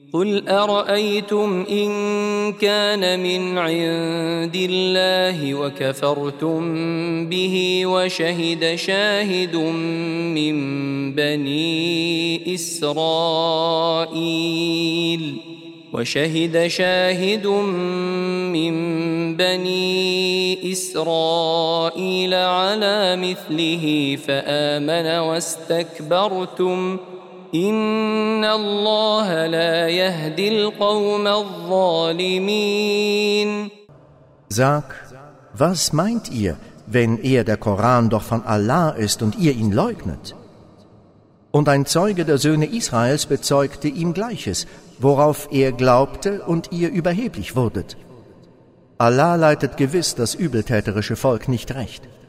قل أرأيتم إن كان من عند الله وكفرتم به وشهد شاهد من بني إسرائيل على مثله فآمن واستكبرتم إن الله لا يهدي القوم الظالمين. Sag, was meint ihr, wenn der Koran doch von Allah ist und ihr ihn leugnet? Und ein Zeuge der Söhne Israels bezeugte ihm Gleiches, worauf er glaubte und ihr überheblich wurdet. Allah leitet gewiss das übeltäterische Volk nicht recht.